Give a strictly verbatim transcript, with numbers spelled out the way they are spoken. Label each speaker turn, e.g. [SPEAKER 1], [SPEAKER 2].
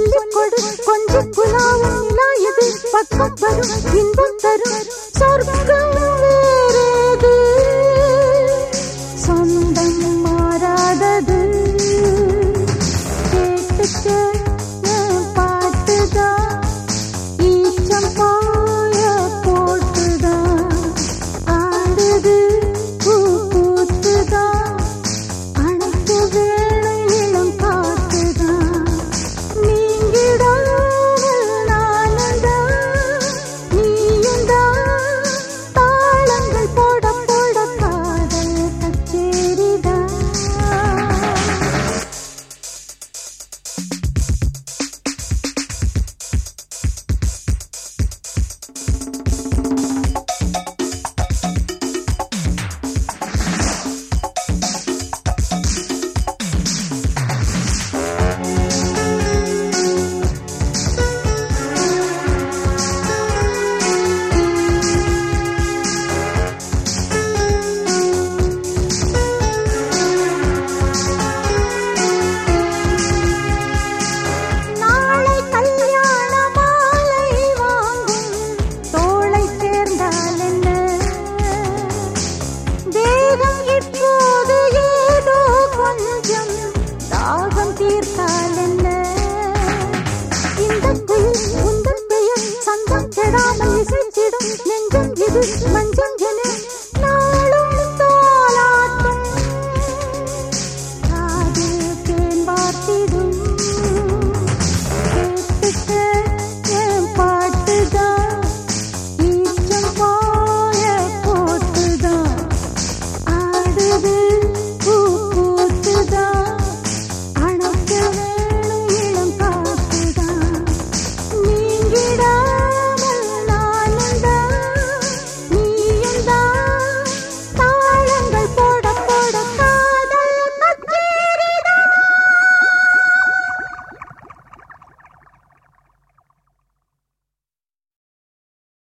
[SPEAKER 1] சொல்லிக் கொடு கொஞ்சம் குலாவும் நிலா எது பக்கம் வரும் இன்பம் தரும் சொர்க்கம் வேறேது சொந்தம் மாறாதது கேட்டுக்க பாட்டுதான் ஈச்சம் பாய போட்டுதான் ஆடுது பூ பூத்துதான் அணைத்து வேணும் இளம் காத்துதான் நீங்கிடாமல் நானுந்தான் நீயுந்தான் தாளங்கள் போட போட காதல் கச்சேரிதான் நாளை கல்யாண மாலை வாங்கும் தோளை சேர்ந்தால் என்ன தேகம் இப்போது ஏதோ கொஞ்சம் தாகம் தீர்த்தால் என்ன இந்த குயில் உந்தன் பெயர் சந்தம் கெடாமல் இசைத்திடும் நெஞ்சம் இது மஞ்சள்